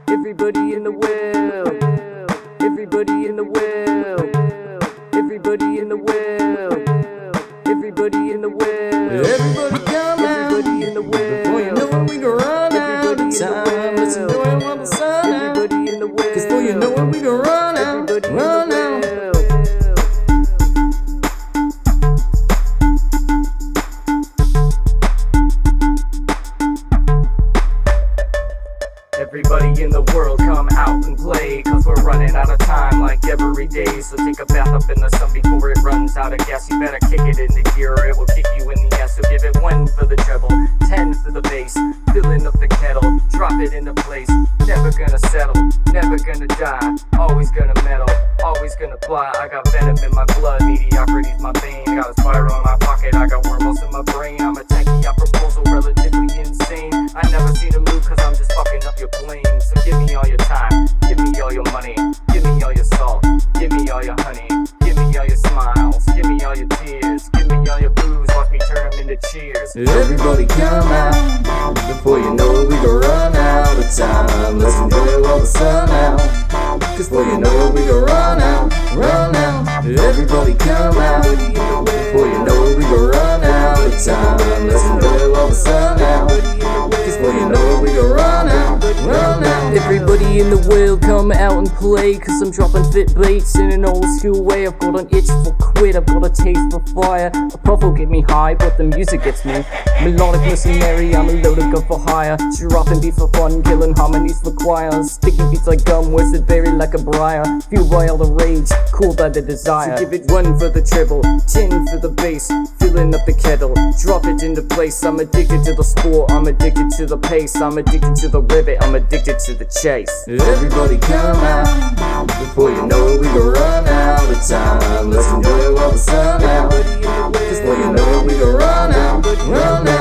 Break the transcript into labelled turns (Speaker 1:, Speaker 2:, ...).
Speaker 1: Everybody in the well. Everybody in the well. Everybody in the well. Everybody in the well.
Speaker 2: Everybody come out.
Speaker 1: Everybody in the well.
Speaker 2: Before you know it, we gon' run out of time. Listen to it while the sun out.
Speaker 1: Everybody in the well.
Speaker 2: Cause before you know it, we gon' run out.
Speaker 1: Everybody in
Speaker 2: Run
Speaker 1: the
Speaker 2: out.
Speaker 1: well. Everybody in the world come out and play, cause we're running out of time like every day. So take a bath up in the sun before it runs out of gas. You better kick it into gear or it will kick you in the ass. So give it 1 for the treble, 10 for the bass, filling up the kettle, drop it into place. Never gonna settle, never gonna die, always gonna meddle, always gonna fly. I got venom in my blood, mediocrity's my vein. I got a spiral in my pocket, I got wormholes in my brain. I'm a tanky, I proposal, relatively insane. I never seen a move cause I'm just fucking up your plane. So give me all your time, give me all your money, give me all your salt, give me all your honey, give me all your smiles, give me all your tears, give me all your booze, watch me turn them into cheers.
Speaker 2: Everybody come out. Before you know it, we gon' run out of time. Let's enjoy while the sun out. Cause before you know it, we gon' run out. Run out. Everybody come out. Before you know it, we gon' run out of time. Let's enjoy while the sun out. Cause before you know it, we gon' run out. Run out.
Speaker 1: Everybody in the world come out and play, cause I'm dropping fit beats in an old school way. I've got an itch for quit, I've got a taste for fire. A puff will get me high, but the music gets me. Melodic mercenary, I'm a loaded gun for hire. Dropping beats for fun, killing harmonies for choirs. Sticky beats like gum, wasted buried like a briar. Fueled by all the rage, cooled by the desire. So give it 1 for the treble, 10 for the bass, filling up the kettle, drop it into place. I'm addicted to the sport, I'm addicted to the pace, I'm addicted to the rivet, I'm addicted to the chase.
Speaker 2: Everybody come out. Before you know it, we gon' run out of time. Let's enjoy while the sun out. Cause before you know it, we gon' run out. Run out.